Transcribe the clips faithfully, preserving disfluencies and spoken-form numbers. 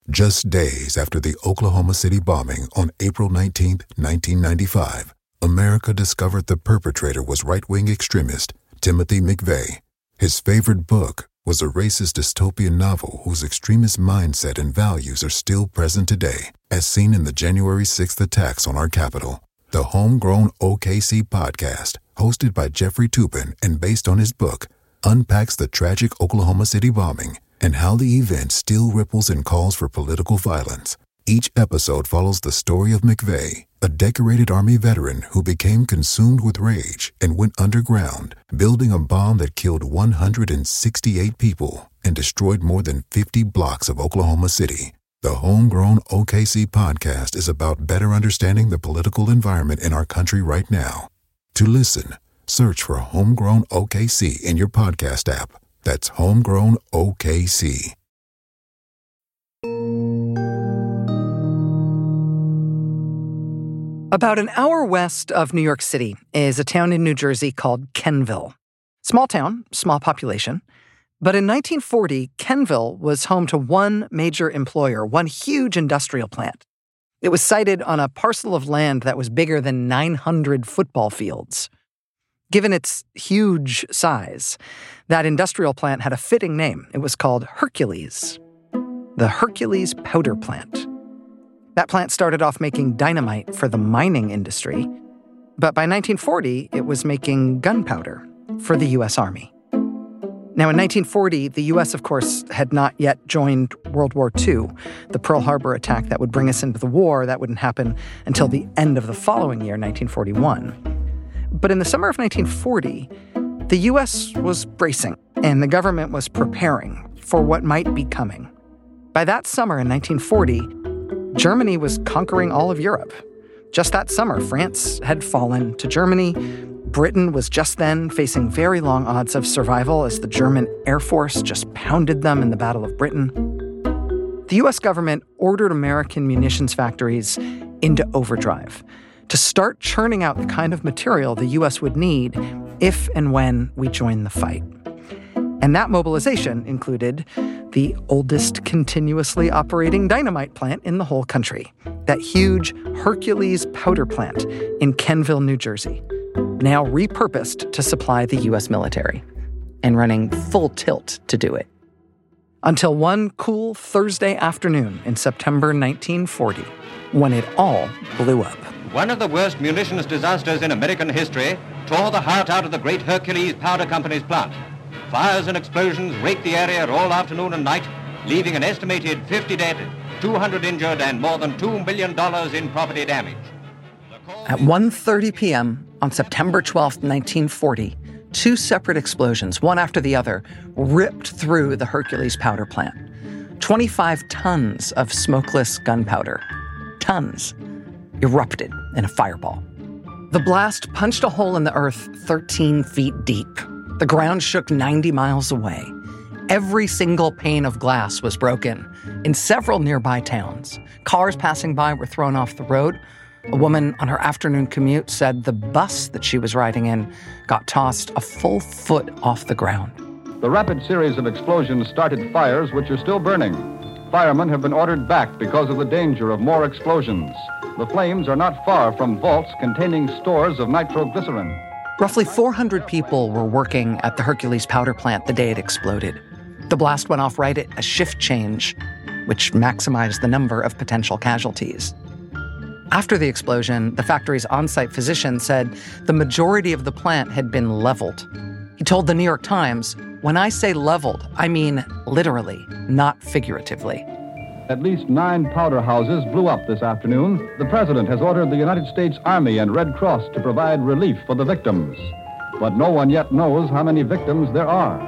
Just days after the Oklahoma City bombing on April nineteenth, nineteen ninety-five, America discovered the perpetrator was right-wing extremist Timothy McVeigh. His favorite book was a racist dystopian novel whose extremist mindset and values are still present today, as seen in the January sixth attacks on our Capitol. The Homegrown O K C podcast, hosted by Jeffrey Toobin and based on his book, unpacks the tragic Oklahoma City bombing and how the event still ripples and calls for political violence. Each episode follows the story of McVeigh, a decorated Army veteran who became consumed with rage and went underground, building a bomb that killed one hundred sixty-eight people and destroyed more than fifty blocks of Oklahoma City. The Homegrown O K C podcast is about better understanding the political environment in our country right now. To listen, search for Homegrown O K C in your podcast app. That's Homegrown O K C. About an hour west of New York City is a town in New Jersey called Kenville. Small town, small population. But in nineteen forty, Kenville was home to one major employer, one huge industrial plant. It was sited on a parcel of land that was bigger than nine hundred football fields. Given its huge size, that industrial plant had a fitting name. It was called Hercules, the Hercules Powder Plant. That plant started off making dynamite for the mining industry, but by nineteen forty, it was making gunpowder for the U S Army. Now, in nineteen forty, the U S, of course, had not yet joined World War Two, the Pearl Harbor attack that would bring us into the war. That wouldn't happen until the end of the following year, nineteen forty-one. But in the summer of nineteen forty, the U S was bracing, and the government was preparing for what might be coming. By that summer in nineteen forty, Germany was conquering all of Europe. Just that summer, France had fallen to Germany. Britain was just then facing very long odds of survival as the German Air Force just pounded them in the Battle of Britain. The U S government ordered American munitions factories into overdrive to start churning out the kind of material the U S would need if and when we joined the fight. And that mobilization included the oldest continuously operating dynamite plant in the whole country, that huge Hercules powder plant in Kenville, New Jersey, now repurposed to supply the U S military and running full tilt to do it. Until one cool Thursday afternoon in September nineteen forty, when it all blew up. One of the worst munitions disasters in American history tore the heart out of the great Hercules Powder Company's plant. Fires and explosions raked the area all afternoon and night, leaving an estimated fifty dead, two hundred injured, and more than two million dollars in property damage. At one thirty p.m. on September twelfth, nineteen forty, two separate explosions, one after the other, ripped through the Hercules powder plant. twenty-five tons of smokeless gunpowder, tons, erupted in a fireball. The blast punched a hole in the earth thirteen feet deep. The ground shook ninety miles away. Every single pane of glass was broken in several nearby towns. Cars passing by were thrown off the road. A woman on her afternoon commute said the bus that she was riding in got tossed a full foot off the ground. The rapid series of explosions started fires which are still burning. Firemen have been ordered back because of the danger of more explosions. The flames are not far from vaults containing stores of nitroglycerin. Roughly four hundred people were working at the Hercules powder plant the day it exploded. The blast went off right at a shift change, which maximized the number of potential casualties. After the explosion, the factory's on-site physician said the majority of the plant had been leveled. He told the New York Times, "When I say leveled, I mean literally, not figuratively." At least nine powder houses blew up this afternoon. The president has ordered the United States Army and Red Cross to provide relief for the victims. But no one yet knows how many victims there are.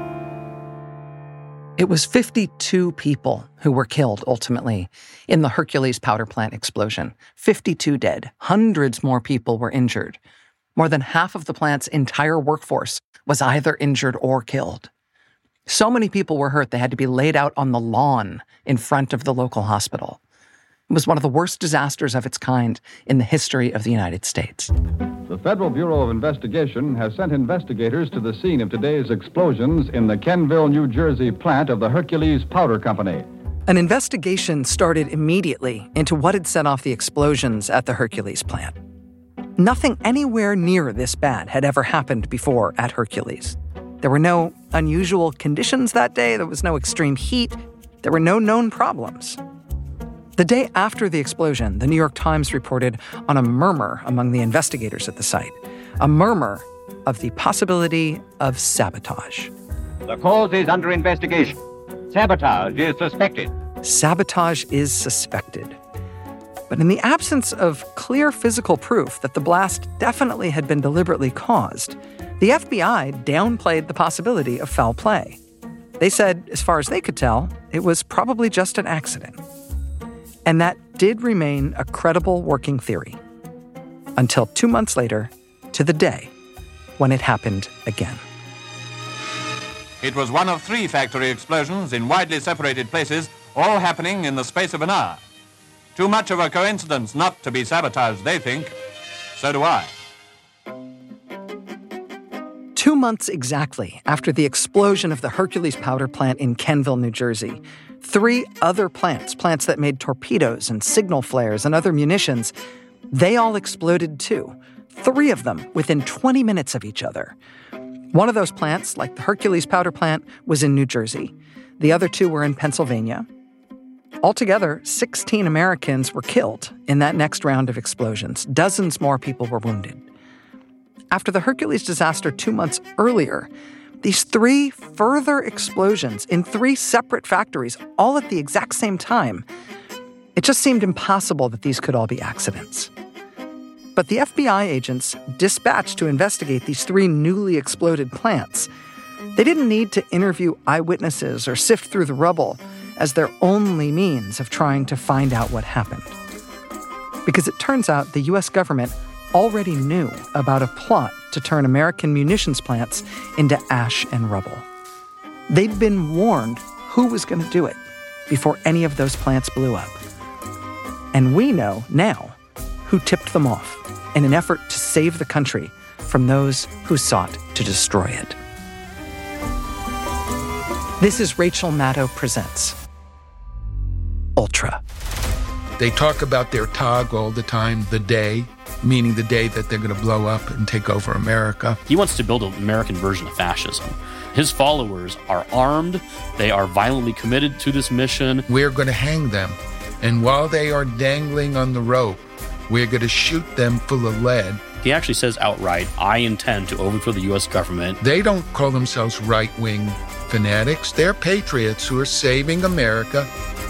It was fifty-two people who were killed, ultimately, in the Hercules powder plant explosion. fifty-two dead. Hundreds more people were injured. More than half of the plant's entire workforce was either injured or killed. So many people were hurt they had to be laid out on the lawn in front of the local hospital. It was one of the worst disasters of its kind in the history of the United States. The Federal Bureau of Investigation has sent investigators to the scene of today's explosions in the Kenville, New Jersey plant of the Hercules Powder Company. An investigation started immediately into what had set off the explosions at the Hercules plant. Nothing anywhere near this bad had ever happened before at Hercules. There were no unusual conditions that day. There was no extreme heat. There were no known problems. The day after the explosion, the New York Times reported on a murmur among the investigators at the site, a murmur of the possibility of sabotage. The cause is under investigation. Sabotage is suspected. Sabotage is suspected. But in the absence of clear physical proof that the blast definitely had been deliberately caused, the F B I downplayed the possibility of foul play. They said, as far as they could tell, it was probably just an accident. And that did remain a credible working theory. Until two months later, to the day when it happened again. It was one of three factory explosions in widely separated places, all happening in the space of an hour. Too much of a coincidence not to be sabotaged, they think. So do I. Two months exactly after the explosion of the Hercules powder plant in Kenville, New Jersey, three other plants, plants that made torpedoes and signal flares and other munitions, they all exploded too. Three of them within twenty minutes of each other. One of those plants, like the Hercules powder plant, was in New Jersey. The other two were in Pennsylvania. Altogether, sixteen Americans were killed in that next round of explosions. Dozens more people were wounded. After the Hercules disaster two months earlier, these three further explosions in three separate factories, all at the exact same time, it just seemed impossible that these could all be accidents. But the F B I agents dispatched to investigate these three newly exploded plants. They didn't need to interview eyewitnesses or sift through the rubble as their only means of trying to find out what happened. Because it turns out the U S government already knew about a plot to turn American munitions plants into ash and rubble. They'd been warned who was going to do it before any of those plants blew up. And we know now who tipped them off in an effort to save the country from those who sought to destroy it. This is Rachel Maddow Presents Ultra. They talk about their Tag all the time, the day, meaning the day that they're going to blow up and take over America. He wants to build an American version of fascism. His followers are armed. They are violently committed to this mission. We're going to hang them. And while they are dangling on the rope, we're going to shoot them full of lead. He actually says outright, I intend to overthrow the U S government. They don't call themselves right-wing fanatics. They're patriots who are saving America.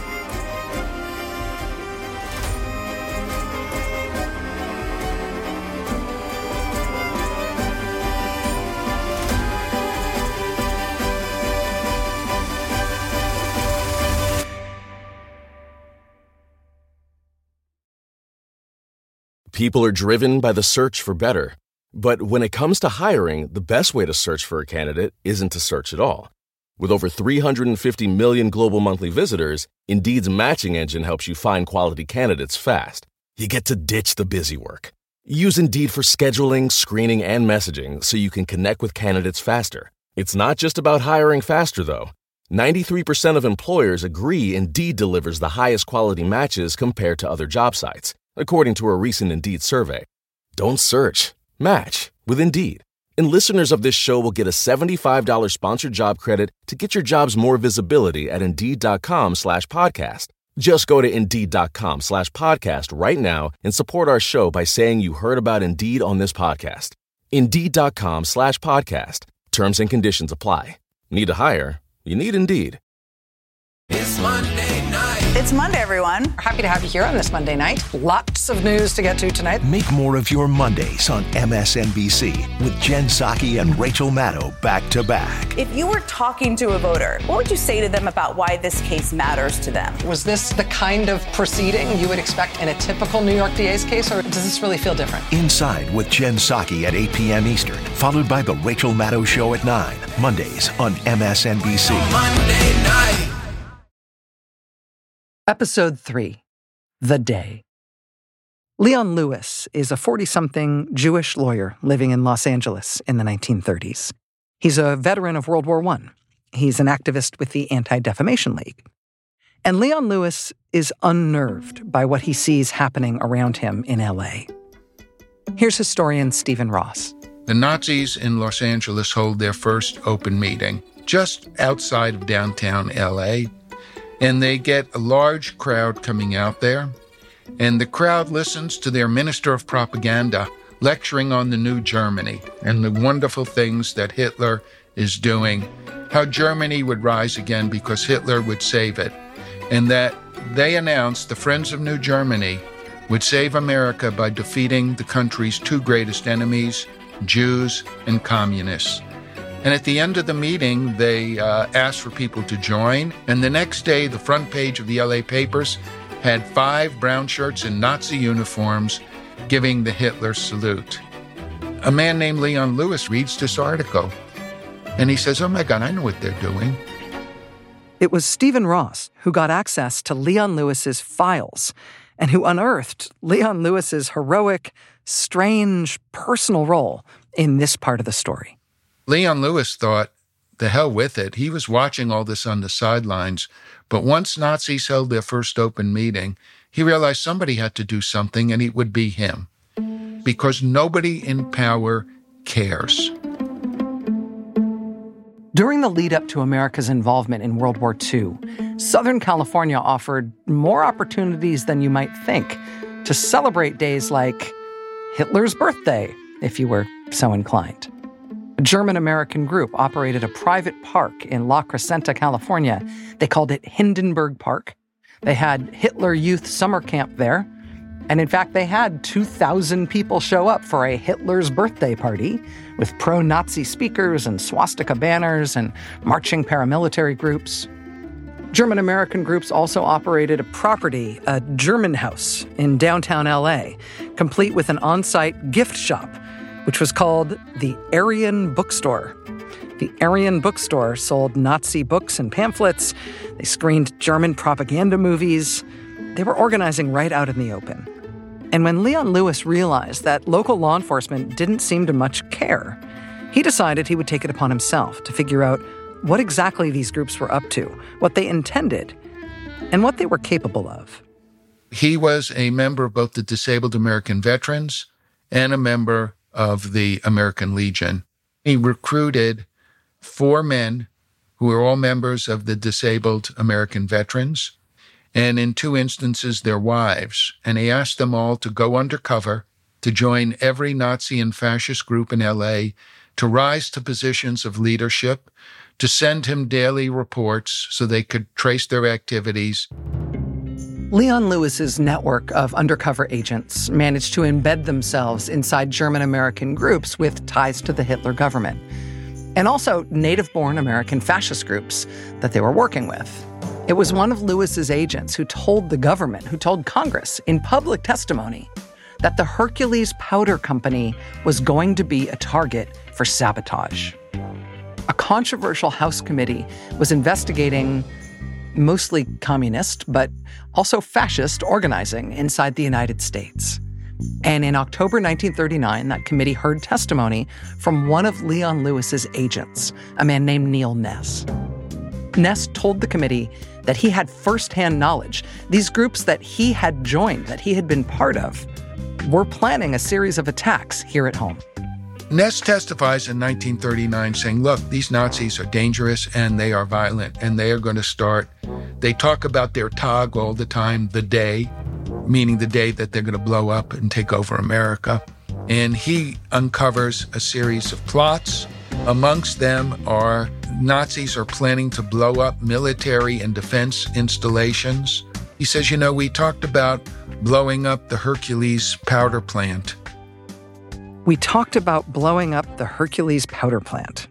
People are driven by the search for better. But when it comes to hiring, the best way to search for a candidate isn't to search at all. With over three hundred fifty million global monthly visitors, Indeed's matching engine helps you find quality candidates fast. You get to ditch the busy work. Use Indeed for scheduling, screening, and messaging so you can connect with candidates faster. It's not just about hiring faster, though. ninety-three percent of employers agree Indeed delivers the highest quality matches compared to other job sites, according to a recent Indeed survey. Don't search. Match with Indeed. And listeners of this show will get a seventy-five dollars sponsored job credit to get your jobs more visibility at Indeed.com slash podcast. Just go to Indeed.com slash podcast right now and support our show by saying you heard about Indeed on this podcast. Indeed.com slash podcast. Terms and conditions apply. Need to hire? You need Indeed. It's Monday night. It's Monday, everyone. We're happy to have you here on this Monday night. Lots of news to get to tonight. Make more of your Mondays on M S N B C with Jen Psaki and Rachel Maddow back to back. If you were talking to a voter, what would you say to them about why this case matters to them? Was this the kind of proceeding you would expect in a typical New York D A's case, or does this really feel different? Inside with Jen Psaki at eight p.m. Eastern, followed by The Rachel Maddow Show at nine, Mondays on M S N B C. Monday night. Episode three, The Day. Leon Lewis is a forty-something Jewish lawyer living in Los Angeles in the nineteen thirties. He's a veteran of World War One. He's an activist with the Anti-Defamation League. And Leon Lewis is unnerved by what he sees happening around him in L A. Here's historian Stephen Ross. The Nazis in Los Angeles hold their first open meeting just outside of downtown L A, and they get a large crowd coming out there, and the crowd listens to their minister of propaganda lecturing on the new Germany and the wonderful things that Hitler is doing, how Germany would rise again because Hitler would save it, and that they announced the Friends of New Germany would save America by defeating the country's two greatest enemies, Jews and communists. And at the end of the meeting, they uh, asked for people to join. And the next day, the front page of the L A papers had five brown shirts in Nazi uniforms giving the Hitler salute. A man named Leon Lewis reads this article, and he says, oh my God, I know what they're doing. It was Stephen Ross who got access to Leon Lewis's files and who unearthed Leon Lewis's heroic, strange, personal role in this part of the story. Leon Lewis thought, the hell with it. He was watching all this on the sidelines. But once Nazis held their first open meeting, he realized somebody had to do something, and it would be him. Because nobody in power cares. During the lead-up to America's involvement in World War Two, Southern California offered more opportunities than you might think to celebrate days like Hitler's birthday, if you were so inclined. A German-American group operated a private park in La Crescenta, California. They called it Hindenburg Park. They had Hitler Youth Summer Camp there. And in fact, they had two thousand people show up for a Hitler's birthday party with pro-Nazi speakers and swastika banners and marching paramilitary groups. German-American groups also operated a property, a German house in downtown L A, complete with an on-site gift shop, which was called the Aryan Bookstore. The Aryan Bookstore sold Nazi books and pamphlets. They screened German propaganda movies. They were organizing right out in the open. And when Leon Lewis realized that local law enforcement didn't seem to much care, he decided he would take it upon himself to figure out what exactly these groups were up to, what they intended, and what they were capable of. He was a member of both the Disabled American Veterans and a member of the American Legion. He recruited four men who were all members of the Disabled American Veterans, and in two instances, their wives. And he asked them all to go undercover, to join every Nazi and fascist group in L A, to rise to positions of leadership, to send him daily reports so they could trace their activities. Leon Lewis's network of undercover agents managed to embed themselves inside German-American groups with ties to the Hitler government, and also native-born American fascist groups that they were working with. It was one of Lewis's agents who told the government, who told Congress in public testimony, that the Hercules Powder Company was going to be a target for sabotage. A controversial House committee was investigating mostly communist, but also fascist organizing inside the United States. And in October nineteen thirty-nine, that committee heard testimony from one of Leon Lewis's agents, a man named Neil Ness. Ness told the committee that he had firsthand knowledge. These groups that he had joined, that he had been part of, were planning a series of attacks here at home. Ness testifies in nineteen thirty-nine saying, look, these Nazis are dangerous and they are violent and they are going to start. They talk about their Tag all the time, the day, meaning the day that they're going to blow up and take over America. And he uncovers a series of plots. Amongst them are Nazis are planning to blow up military and defense installations. He says, you know, we talked about blowing up the Hercules powder plant. We talked about blowing up the Hercules powder plant.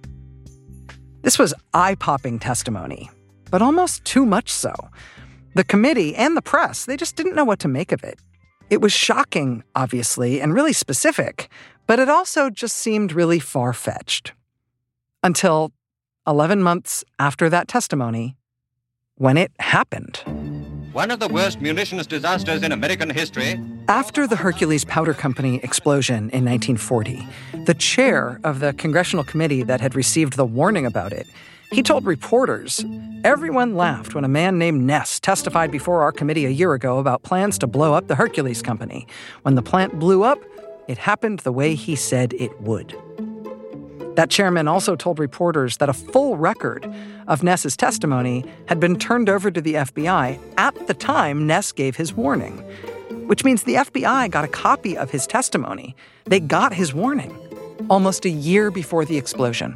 This was eye-popping testimony, but almost too much so. The committee and the press, they just didn't know what to make of it. It was shocking, obviously, and really specific, but it also just seemed really far-fetched. Until eleven months after that testimony, when it happened. One of the worst munitions disasters in American history. After the Hercules Powder Company explosion in nineteen forty, the chair of the congressional committee that had received the warning about it He told reporters, "Everyone laughed when a man named Ness testified before our committee a year ago about plans to blow up the Hercules Company. When the plant blew up, it happened the way he said it would." That chairman also told reporters that a full record of Ness's testimony had been turned over to the F B I at the time Ness gave his warning, which means the F B I got a copy of his testimony. They got his warning almost a year before the explosion.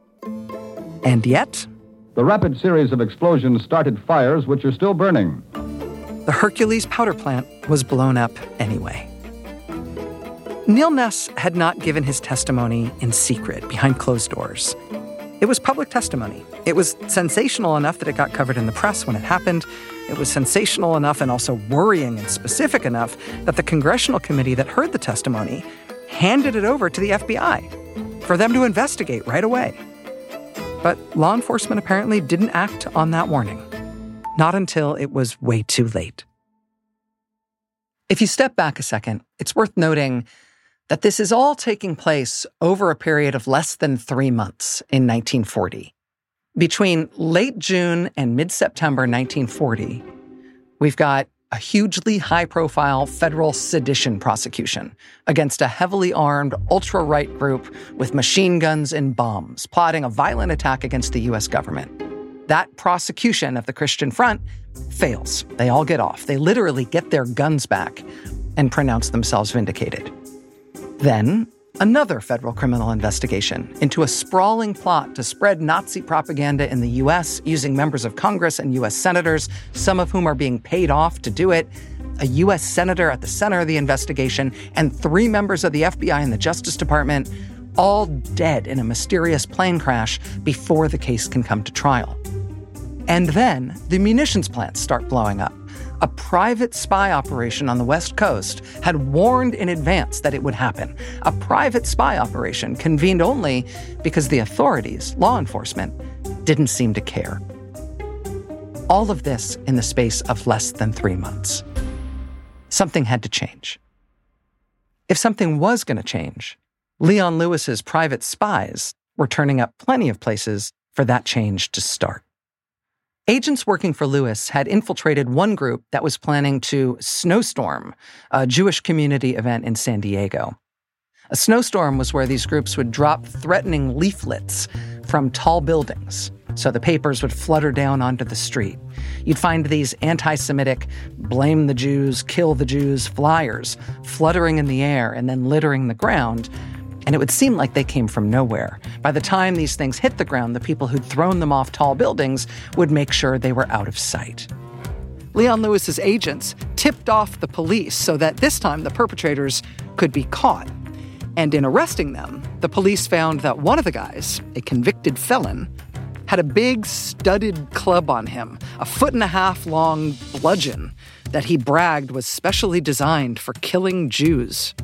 And yet, the rapid series of explosions started fires which are still burning. The Hercules powder plant was blown up anyway. Neil Ness had not given his testimony in secret, behind closed doors. It was public testimony. It was sensational enough that it got covered in the press when it happened. It was sensational enough and also worrying and specific enough that the congressional committee that heard the testimony handed it over to the F B I for them to investigate right away. But law enforcement apparently didn't act on that warning. Not until it was way too late. If you step back a second, it's worth noting that this is all taking place over a period of less than three months in nineteen forty. Between late June and mid-September nineteen forty, we've got a hugely high-profile federal sedition prosecution against a heavily armed ultra-right group with machine guns and bombs, plotting a violent attack against the U S government. That prosecution of the Christian Front fails. They all get off. They literally get their guns back and pronounce themselves vindicated. Then, another federal criminal investigation into a sprawling plot to spread Nazi propaganda in the U S using members of Congress and U S senators, some of whom are being paid off to do it, a U S senator at the center of the investigation, and three members of the F B I and the Justice Department, all dead in a mysterious plane crash before the case can come to trial. And then the munitions plants start blowing up. A private spy operation on the West Coast had warned in advance that it would happen. A private spy operation convened only because the authorities, law enforcement, didn't seem to care. All of this in the space of less than three months. Something had to change. If something was going to change, Leon Lewis's private spies were turning up plenty of places for that change to start. Agents working for Lewis had infiltrated one group that was planning to snowstorm a Jewish community event in San Diego. A snowstorm was where these groups would drop threatening leaflets from tall buildings, so the papers would flutter down onto the street. You'd find these anti-Semitic, blame the Jews, kill the Jews flyers fluttering in the air and then littering the ground, and it would seem like they came from nowhere. By the time these things hit the ground, the people who'd thrown them off tall buildings would make sure they were out of sight. Leon Lewis's agents tipped off the police so that this time the perpetrators could be caught. And in arresting them, the police found that one of the guys, a convicted felon, had a big studded club on him, a foot and a half long bludgeon that he bragged was specially designed for killing Jews.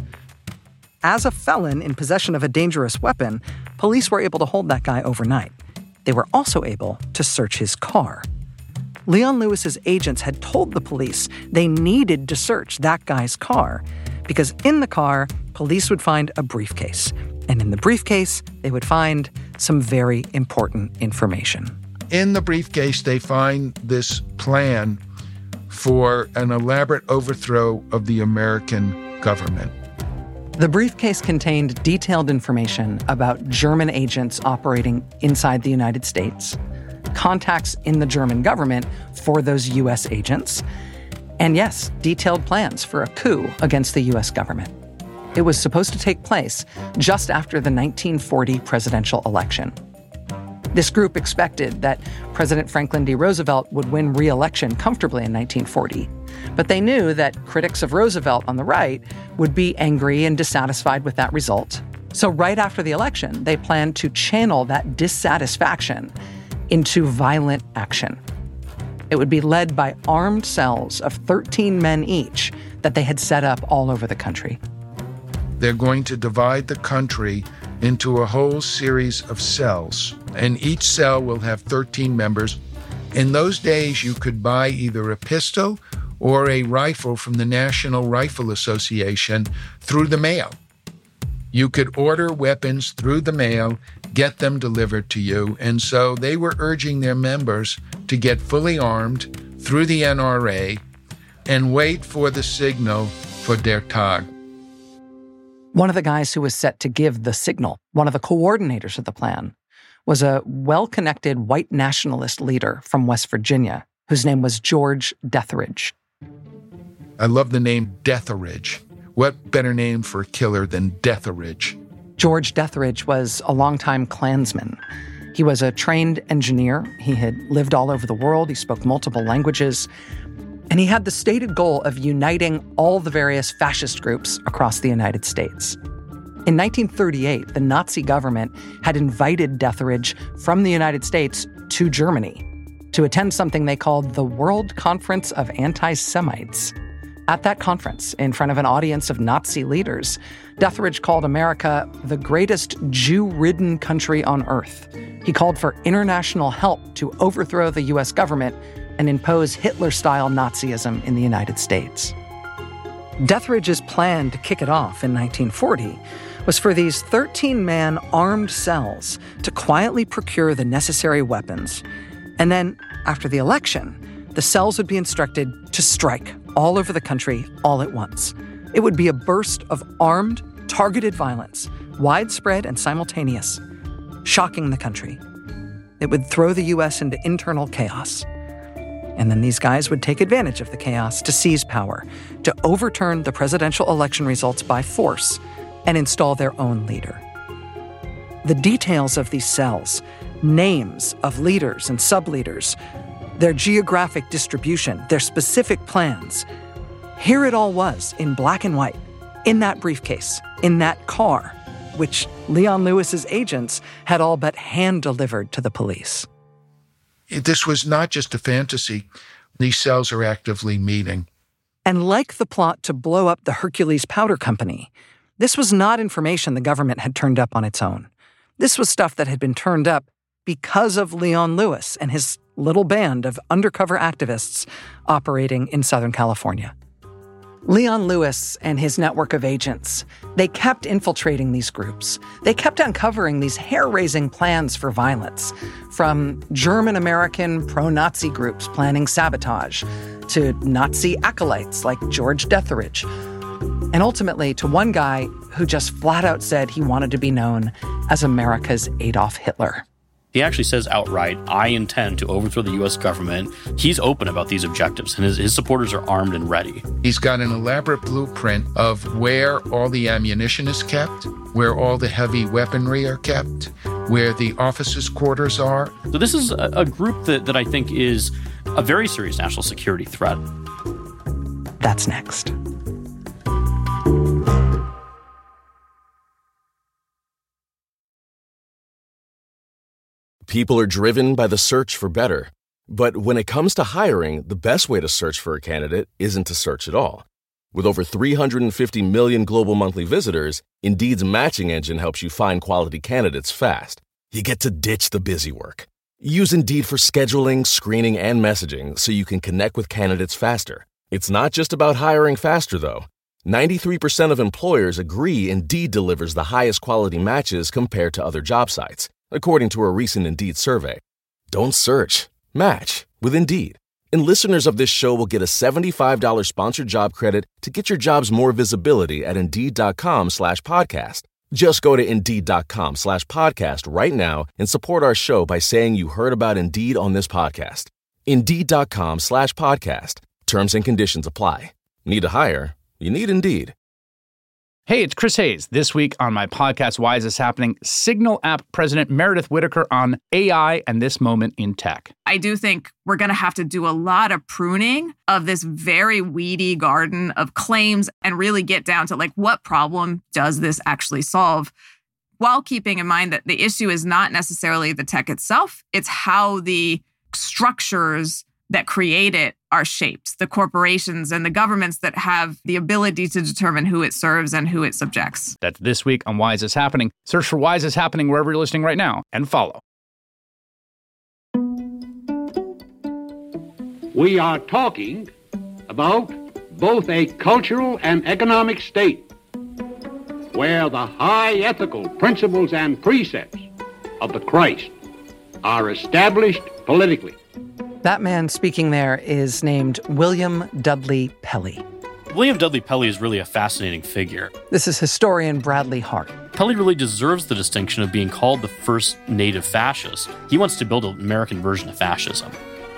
As a felon in possession of a dangerous weapon, police were able to hold that guy overnight. They were also able to search his car. Leon Lewis's agents had told the police they needed to search that guy's car because in the car, police would find a briefcase. And in the briefcase, they would find some very important information. In the briefcase, they find this plan for an elaborate overthrow of the American government. The briefcase contained detailed information about German agents operating inside the United States, contacts in the German government for those U S agents, and yes, detailed plans for a coup against the U S government. It was supposed to take place just after the nineteen forty presidential election. This group expected that President Franklin D. Roosevelt would win re-election comfortably in nineteen forty, but they knew that critics of Roosevelt on the right would be angry and dissatisfied with that result. So right after the election, they planned to channel that dissatisfaction into violent action. It would be led by armed cells of thirteen men each that they had set up all over the country. They're going to divide the country into a whole series of cells, and each cell will have thirteen members. In those days, you could buy either a pistol or a rifle from the National Rifle Association through the mail. You could order weapons through the mail, get them delivered to you. And so they were urging their members to get fully armed through the N R A and wait for the signal for Der Tag. One of the guys who was set to give the signal, one of the coordinators of the plan, was a well-connected white nationalist leader from West Virginia whose name was George Deatherage. I love the name Deatherage. What better name for a killer than Deatherage? George Deatherage was a longtime Klansman. He was a trained engineer. He had lived all over the world. He spoke multiple languages. And he had the stated goal of uniting all the various fascist groups across the United States. In nineteen thirty-eight, the Nazi government had invited Deatherage from the United States to Germany to attend something they called the World Conference of Anti-Semites. At that conference, in front of an audience of Nazi leaders, Deatherage called America the greatest Jew-ridden country on earth. He called for international help to overthrow the U S government and impose Hitler-style Nazism in the United States. Deatherage's plan to kick it off in nineteen forty was for these thirteen-man armed cells to quietly procure the necessary weapons. And then, after the election, the cells would be instructed to strike all over the country all at once. It would be a burst of armed, targeted violence, widespread and simultaneous, shocking the country. It would throw the U S into internal chaos. And then these guys would take advantage of the chaos to seize power, to overturn the presidential election results by force, and install their own leader. The details of these cells, names of leaders and sub-leaders, their geographic distribution, their specific plans. Here it all was in black and white, in that briefcase, in that car, which Leon Lewis's agents had all but hand-delivered to the police. This was not just a fantasy. These cells are actively meeting. And like the plot to blow up the Hercules Powder Company, this was not information the government had turned up on its own. This was stuff that had been turned up because of Leon Lewis and his little band of undercover activists operating in Southern California. Leon Lewis and his network of agents, they kept infiltrating these groups. They kept uncovering these hair-raising plans for violence, from German-American pro-Nazi groups planning sabotage to Nazi acolytes like George Deatherage, and ultimately to one guy who just flat out said he wanted to be known as America's Adolf Hitler. He actually says outright, I intend to overthrow the U S government. He's open about these objectives, and his, his supporters are armed and ready. He's got an elaborate blueprint of where all the ammunition is kept, where all the heavy weaponry are kept, where the officers' quarters are. So this is a, a group that, that I think is a very serious national security threat. That's next. People are driven by the search for better. But when it comes to hiring, the best way to search for a candidate isn't to search at all. With over three hundred fifty million global monthly visitors, Indeed's matching engine helps you find quality candidates fast. You get to ditch the busy work. Use Indeed for scheduling, screening, and messaging so you can connect with candidates faster. It's not just about hiring faster, though. ninety-three percent of employers agree Indeed delivers the highest quality matches compared to other job sites, according to a recent Indeed survey. Don't search. Match with Indeed. And listeners of this show will get a seventy-five dollars sponsored job credit to get your jobs more visibility at Indeed.com slash podcast. Just go to Indeed.com slash podcast right now and support our show by saying you heard about Indeed on this podcast. Indeed.com slash podcast. Terms and conditions apply. Need to hire? You need Indeed. Hey, it's Chris Hayes. This week on my podcast, Why Is This Happening? Signal app president Meredith Whittaker on A I and this moment in tech. I do think we're going to have to do a lot of pruning of this very weedy garden of claims and really get down to, like, what problem does this actually solve? While keeping in mind that the issue is not necessarily the tech itself, it's how the structures that create it are shaped, the corporations and the governments that have the ability to determine who it serves and who it subjects. That's this week on Why Is This Happening? Search for Why Is This Happening wherever you're listening right now and follow. We are talking about both a cultural and economic state where the high ethical principles and precepts of the Christ are established politically. That man speaking there is named William Dudley Pelley. William Dudley Pelley is really a fascinating figure. This is historian Bradley Hart. Pelley really deserves the distinction of being called the first native fascist. He wants to build an American version of fascism.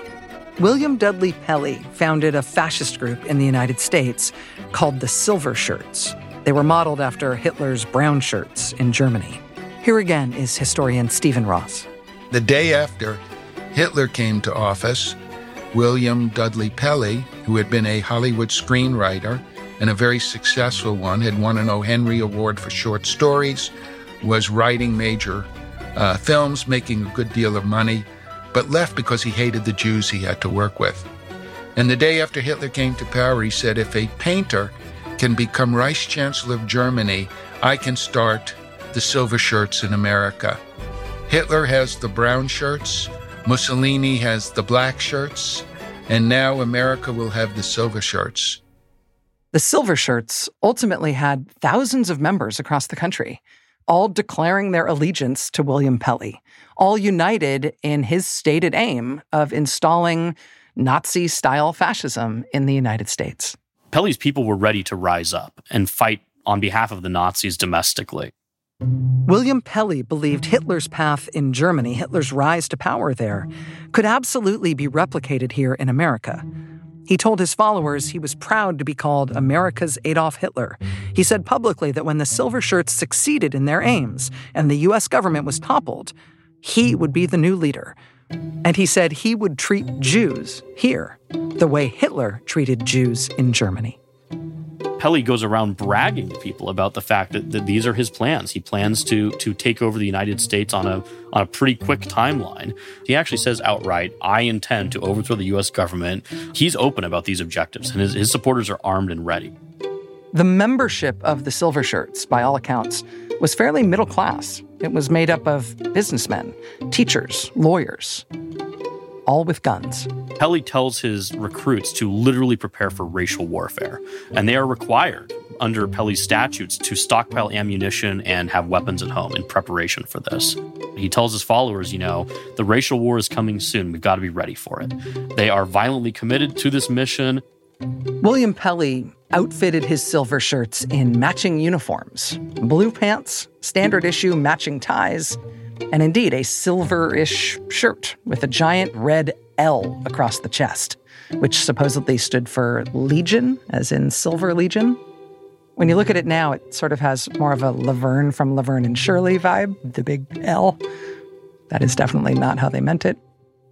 William Dudley Pelley founded a fascist group in the United States called the Silver Shirts. They were modeled after Hitler's brown shirts in Germany. Here again is historian Stephen Ross. The day after Hitler came to office, William Dudley Pelley, who had been a Hollywood screenwriter and a very successful one, had won an O. Henry Award for short stories, was writing major uh, films, making a good deal of money, but left because he hated the Jews he had to work with. And the day after Hitler came to power, he said, if a painter can become Reich Chancellor of Germany, I can start the Silver Shirts in America. Hitler has the brown shirts, Mussolini has the black shirts, and now America will have the Silver Shirts. The Silver Shirts ultimately had thousands of members across the country, all declaring their allegiance to William Pelley, all united in his stated aim of installing Nazi-style fascism in the United States. Pelley's people were ready to rise up and fight on behalf of the Nazis domestically. William Pelley believed Hitler's path in Germany, Hitler's rise to power there, could absolutely be replicated here in America. He told his followers he was proud to be called America's Adolf Hitler. He said publicly that when the Silver Shirts succeeded in their aims and the U S government was toppled, he would be the new leader. And he said he would treat Jews here the way Hitler treated Jews in Germany. Pelley goes around bragging to people about the fact that, that these are his plans. He plans to to take over the United States on a on a pretty quick timeline. He actually says outright, I intend to overthrow the U S government. He's open about these objectives, and his, his supporters are armed and ready. The membership of the Silver Shirts, by all accounts, was fairly middle class. It was made up of businessmen, teachers, lawyers, all with guns. Pelley tells his recruits to literally prepare for racial warfare, and they are required under Pelley's statutes to stockpile ammunition and have weapons at home in preparation for this. He tells his followers, you know, the racial war is coming soon. We've got to be ready for it. They are violently committed to this mission. William Pelley outfitted his Silver Shirts in matching uniforms, blue pants, standard issue matching ties, and indeed a silver-ish shirt with a giant red L across the chest, which supposedly stood for Legion, as in Silver Legion. When you look at it now, it sort of has more of a Laverne from Laverne and Shirley vibe, the big L. That is definitely not how they meant it.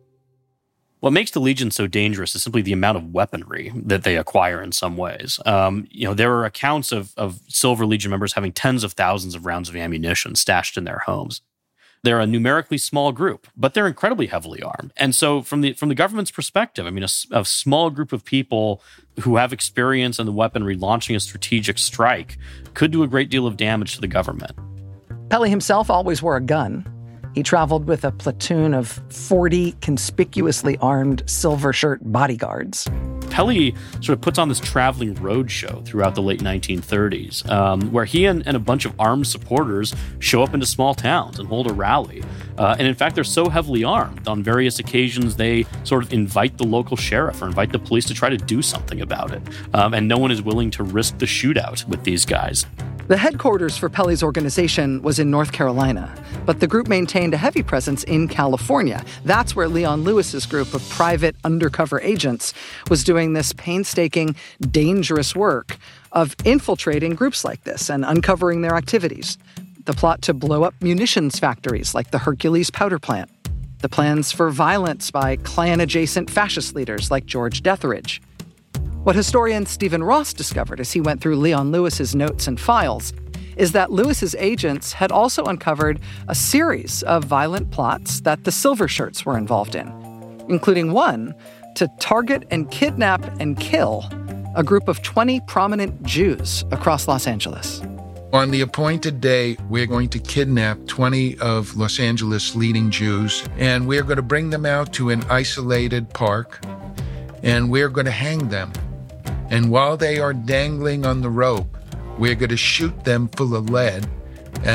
What makes the Legion so dangerous is simply the amount of weaponry that they acquire in some ways. Um, you know, there are accounts of, of Silver Legion members having tens of thousands of rounds of ammunition stashed in their homes. They're a numerically small group, but they're incredibly heavily armed. And so from the from the government's perspective, I mean, a, a small group of people who have experience in the weaponry launching a strategic strike could do a great deal of damage to the government. Pelley himself always wore a gun. He traveled with a platoon of forty conspicuously armed Silver Shirt bodyguards. Pelley sort of puts on this traveling roadshow throughout the late nineteen thirties, um, where he and, and a bunch of armed supporters show up into small towns and hold a rally. Uh, and in fact, they're so heavily armed, on various occasions, they sort of invite the local sheriff or invite the police to try to do something about it. Um, and no one is willing to risk the shootout with these guys. The headquarters for Pelley's organization was in North Carolina, but the group maintained a heavy presence in California. That's where Leon Lewis's group of private undercover agents was doing this painstaking, dangerous work of infiltrating groups like this and uncovering their activities. The plot to blow up munitions factories like the Hercules powder plant. The plans for violence by Klan-adjacent fascist leaders like George Deatherage. What historian Stephen Ross discovered as he went through Leon Lewis's notes and files is that Lewis's agents had also uncovered a series of violent plots that the Silver Shirts were involved in, including one to target and kidnap and kill a group of twenty prominent Jews across Los Angeles. On the appointed day, we're going to kidnap twenty of Los Angeles' leading Jews, and we're going to bring them out to an isolated park, and we're going to hang them. And while they are dangling on the rope, we're going to shoot them full of lead. And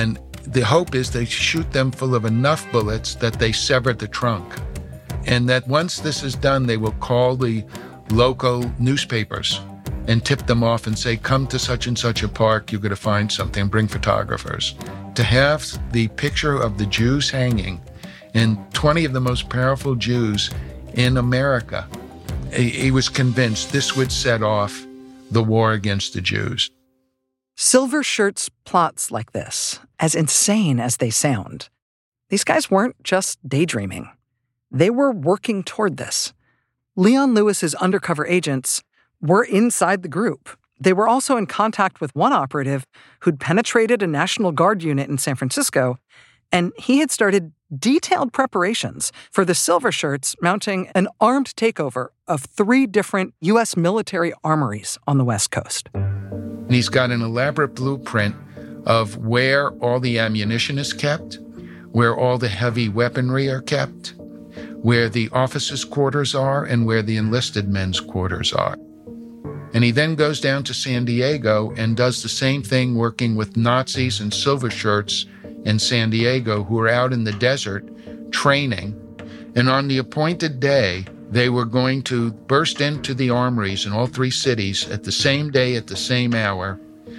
the hope is they shoot them full of enough bullets that they sever the trunk. And that once this is done, they will call the local newspapers and tip them off and say, come to such and such a park, you're going to find something, and bring photographers. To have the picture of the Jews hanging and twenty of the most powerful Jews in America, he was convinced this would set off the war against the Jews. Silver Shirt's plots like this, as insane as they sound, these guys weren't just daydreaming. They were working toward this. Leon Lewis's undercover agents were inside the group. They were also in contact with one operative who'd penetrated a National Guard unit in San Francisco, and he had started detailed preparations for the Silver Shirts mounting an armed takeover of three different U S military armories on the West Coast. And he's got an elaborate blueprint of where all the ammunition is kept, where all the heavy weaponry are kept, where the officers' quarters are, and where the enlisted men's quarters are. And he then goes down to San Diego and does the same thing, working with Nazis and Silver Shirts in San Diego who are out in the desert training. And on the appointed day, they were going to burst into the armories in all three cities at the same day, at the same hour,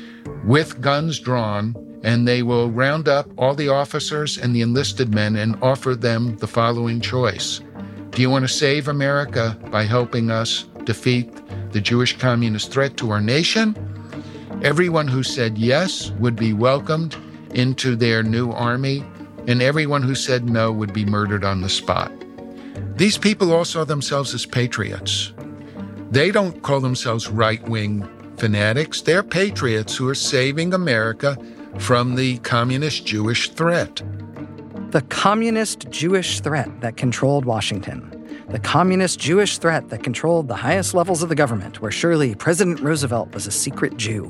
with guns drawn, and they will round up all the officers and the enlisted men and offer them the following choice. Do you want to save America by helping us defeat the Jewish communist threat to our nation? Everyone who said yes would be welcomed into their new army, and everyone who said no would be murdered on the spot. These people all saw themselves as patriots. They don't call themselves right-wing fanatics. They're patriots who are saving America from the communist Jewish threat. The communist Jewish threat that controlled Washington. The communist Jewish threat that controlled the highest levels of the government, where surely President Roosevelt was a secret Jew.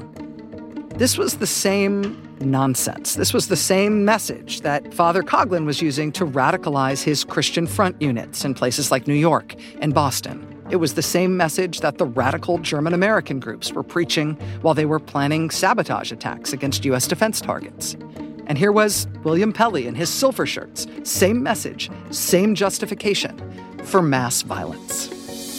This was the same nonsense. This was the same message that Father Coughlin was using to radicalize his Christian Front units in places like New York and Boston. It was the same message that the radical German-American groups were preaching while they were planning sabotage attacks against U S defense targets. And here was William Pelley and his Silver Shirts. Same message, same justification for mass violence.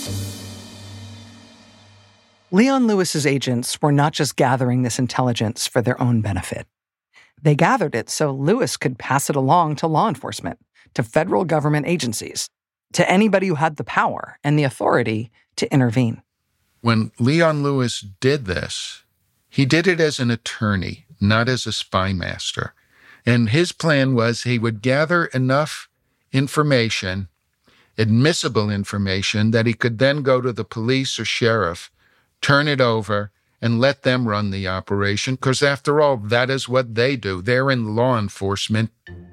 Leon Lewis's agents were not just gathering this intelligence for their own benefit. They gathered it so Lewis could pass it along to law enforcement, to federal government agencies, to anybody who had the power and the authority to intervene. When Leon Lewis did this, he did it as an attorney, not as a spy master. And his plan was he would gather enough information, admissible information, that he could then go to the police or sheriff, turn it over, and let them run the operation, because after all, that is what they do. They're in law enforcement.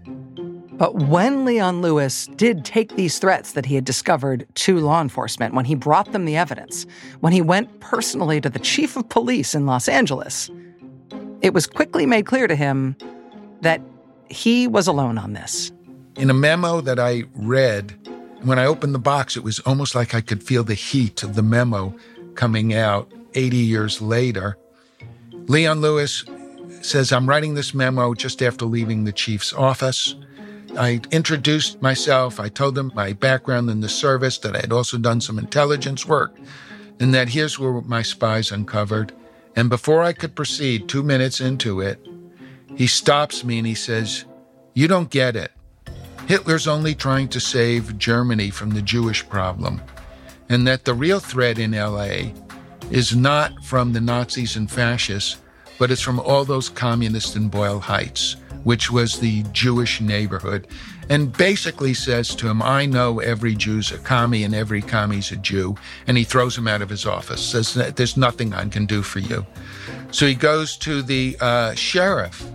But when Leon Lewis did take these threats that he had discovered to law enforcement, when he brought them the evidence, when he went personally to the chief of police in Los Angeles, it was quickly made clear to him that he was alone on this. In a memo that I read, when I opened the box, it was almost like I could feel the heat of the memo coming out eighty years later. Leon Lewis says, I'm writing this memo just after leaving the chief's office. I introduced myself. I told them my background in the service, that I had also done some intelligence work, and that here's where my spies uncovered. And before I could proceed, two minutes into it, he stops me and he says, you don't get it. Hitler's only trying to save Germany from the Jewish problem, and that the real threat in L A is not from the Nazis and fascists, but it's from all those communists in Boyle Heights, which was the Jewish neighborhood, and basically says to him, I know every Jew's a commie and every commie's a Jew, and he throws him out of his office, says, there's nothing I can do for you. So he goes to the uh, sheriff,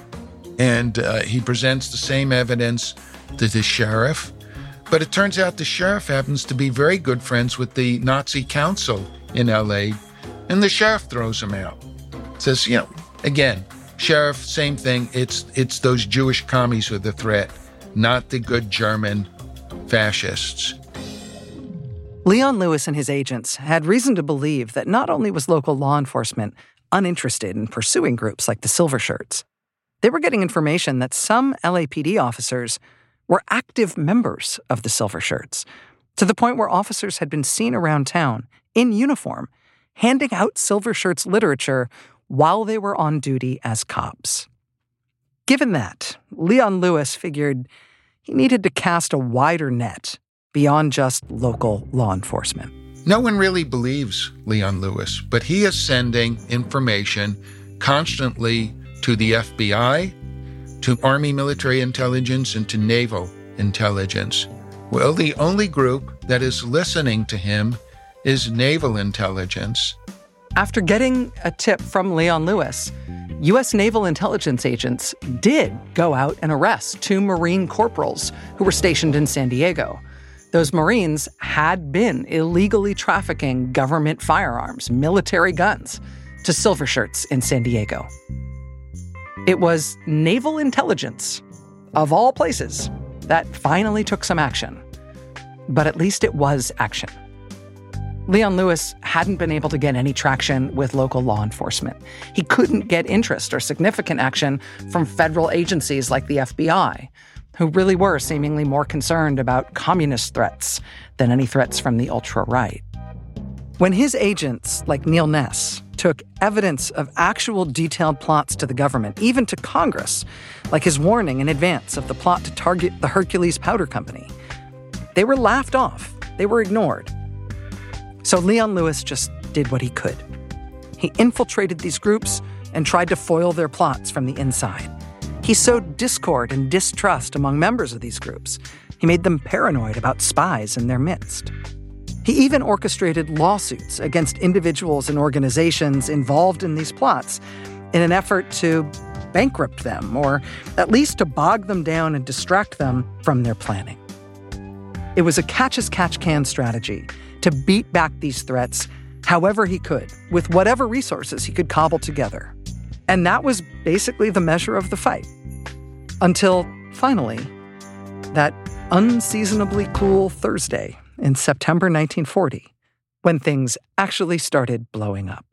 and uh, he presents the same evidence to the sheriff, but it turns out the sheriff happens to be very good friends with the Nazi council in L A, and the sheriff throws him out. Says, you know, again, sheriff, same thing. It's it's those Jewish commies who are the threat, not the good German fascists. Leon Lewis and his agents had reason to believe that not only was local law enforcement uninterested in pursuing groups like the Silver Shirts, they were getting information that some L A P D officers were active members of the Silver Shirts, to the point where officers had been seen around town in uniform, handing out Silver Shirts literature while they were on duty as cops. Given that, Leon Lewis figured he needed to cast a wider net beyond just local law enforcement. No one really believes Leon Lewis, but he is sending information constantly to the F B I, to Army military intelligence, and to naval intelligence. Well, the only group that is listening to him is naval intelligence. After getting a tip from Leon Lewis, U S naval intelligence agents did go out and arrest two Marine corporals who were stationed in San Diego. Those Marines had been illegally trafficking government firearms, military guns, to Silver Shirts in San Diego. It was naval intelligence, of all places, that finally took some action. But at least it was action. Leon Lewis hadn't been able to get any traction with local law enforcement. He couldn't get interest or significant action from federal agencies like the F B I, who really were seemingly more concerned about communist threats than any threats from the ultra-right. When his agents, like Neil Ness, took evidence of actual detailed plots to the government, even to Congress, like his warning in advance of the plot to target the Hercules Powder Company, they were laughed off. They were ignored. So Leon Lewis just did what he could. He infiltrated these groups and tried to foil their plots from the inside. He sowed discord and distrust among members of these groups. He made them paranoid about spies in their midst. He even orchestrated lawsuits against individuals and organizations involved in these plots in an effort to bankrupt them, or at least to bog them down and distract them from their planning. It was a catch-as-catch-can strategy to beat back these threats however he could, with whatever resources he could cobble together. And that was basically the measure of the fight. Until, finally, that unseasonably cool Thursday in September nineteen forty, when things actually started blowing up.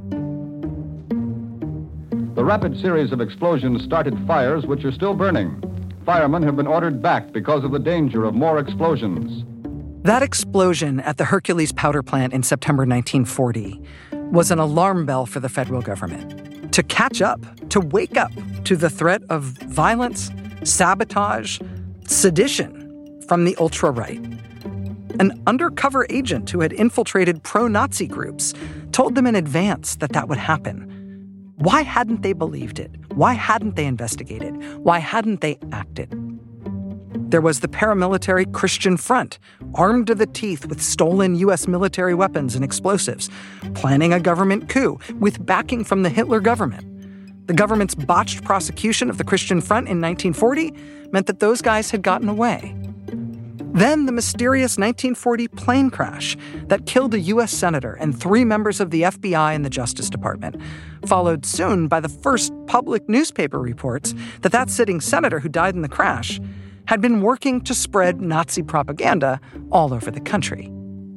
The rapid series of explosions started fires which are still burning. Firemen have been ordered back because of the danger of more explosions. That explosion at the Hercules Powder Plant in September nineteen forty was an alarm bell for the federal government to catch up, to wake up to the threat of violence, sabotage, sedition from the ultra-right. An undercover agent who had infiltrated pro-Nazi groups told them in advance that that would happen. Why hadn't they believed it? Why hadn't they investigated? Why hadn't they acted? There was the paramilitary Christian Front, armed to the teeth with stolen U S military weapons and explosives, planning a government coup with backing from the Hitler government. The government's botched prosecution of the Christian Front in nineteen forty meant that those guys had gotten away. Then the mysterious nineteen forty plane crash that killed a U S senator and three members of the F B I and the Justice Department, followed soon by the first public newspaper reports that that sitting senator who died in the crash had been working to spread Nazi propaganda all over the country.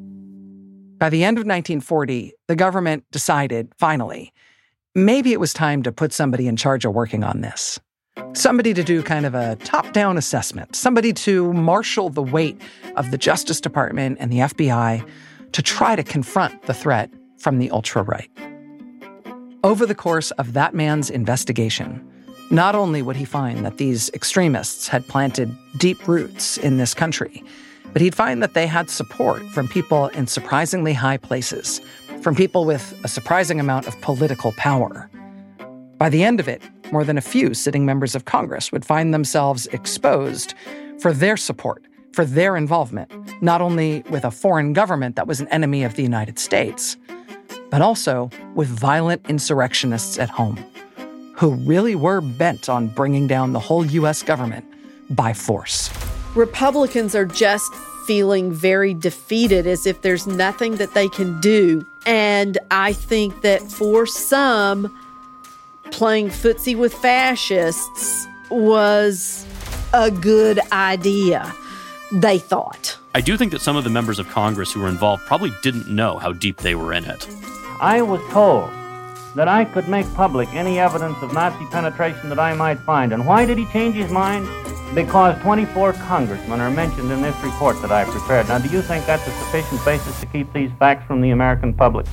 By the end of nineteen forty, the government decided, finally, maybe it was time to put somebody in charge of working on this. Somebody to do kind of a top-down assessment, somebody to marshal the weight of the Justice Department and the F B I to try to confront the threat from the ultra-right. Over the course of that man's investigation, not only would he find that these extremists had planted deep roots in this country, but he'd find that they had support from people in surprisingly high places, from people with a surprising amount of political power. By the end of it, more than a few sitting members of Congress would find themselves exposed for their support, for their involvement, not only with a foreign government that was an enemy of the United States, but also with violent insurrectionists at home, who really were bent on bringing down the whole U S government by force. Republicans are just feeling very defeated, as if there's nothing that they can do. And I think that for some, playing footsie with fascists was a good idea, they thought. I do think that some of the members of Congress who were involved probably didn't know how deep they were in it. I was told that I could make public any evidence of Nazi penetration that I might find. And why did he change his mind? Because twenty-four congressmen are mentioned in this report that I prepared. Now, do you think that's a sufficient basis to keep these facts from the American public?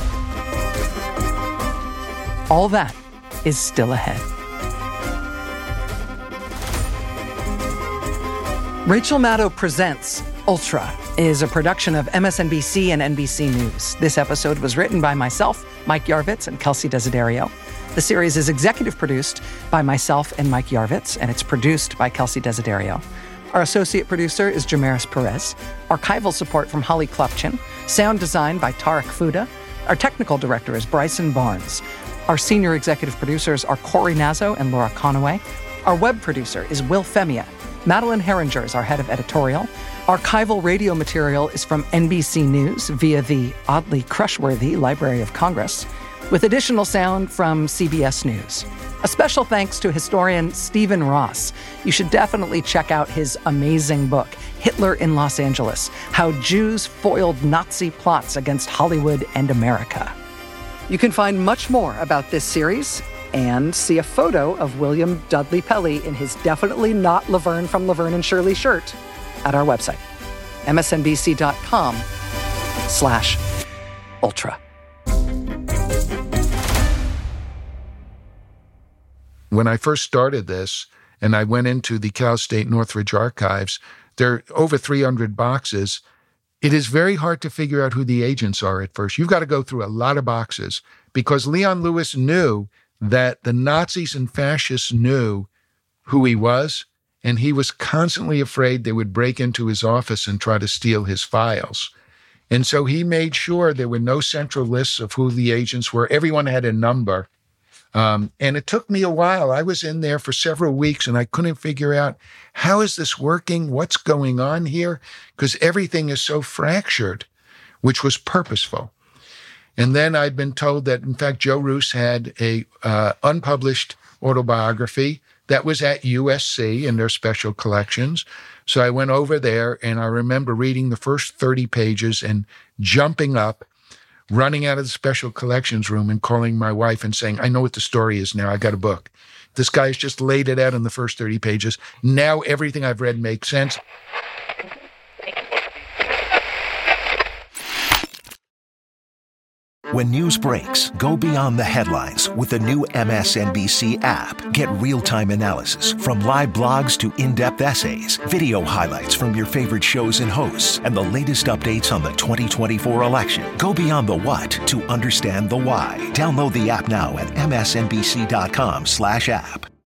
All that is still ahead. Rachel Maddow Presents Ultra is a production of M S N B C and N B C News. This episode was written by myself, Mike Yarvitz, and Kelsey Desiderio. The series is executive produced by myself and Mike Yarvitz, and it's produced by Kelsey Desiderio. Our associate producer is Jamaris Perez. Archival support from Holly Klopchin. Sound design by Tarek Fuda. Our technical director is Bryson Barnes. Our senior executive producers are Corey Nazo and Laura Conaway. Our web producer is Will Femia. Madeline Herringer is our head of editorial. Archival radio material is from N B C News via the oddly crushworthy Library of Congress, with additional sound from C B S News. A special thanks to historian Stephen Ross. You should definitely check out his amazing book, Hitler in Los Angeles: How Jews Foiled Nazi Plots Against Hollywood and America. You can find much more about this series and see a photo of William Dudley Pelley in his definitely not Laverne from Laverne and Shirley shirt at our website, msnbc.com slash ultra. When I first started this, and I went into the Cal State Northridge archives, there are over three hundred boxes. It is very hard to figure out who the agents are at first. You've got to go through a lot of boxes because Leon Lewis knew that the Nazis and fascists knew who he was, and he was constantly afraid they would break into his office and try to steal his files. And so he made sure there were no central lists of who the agents were. Everyone had a number. Um, and it took me a while. I was in there for several weeks, and I couldn't figure out, how is this working? What's going on here? Because everything is so fractured, which was purposeful. And then I'd been told that, in fact, Joe Roos had a uh, unpublished autobiography that was at U S C in their special collections. So I went over there, and I remember reading the first thirty pages and jumping up, running out of the special collections room and calling my wife and saying, I know what the story is now. I got a book. This guy's just laid it out in the first thirty pages. Now everything I've read makes sense. When news breaks, go beyond the headlines with the new M S N B C app. Get real-time analysis from live blogs to in-depth essays, video highlights from your favorite shows and hosts, and the latest updates on the twenty twenty-four election. Go beyond the what to understand the why. Download the app now at msnbc.com slash app.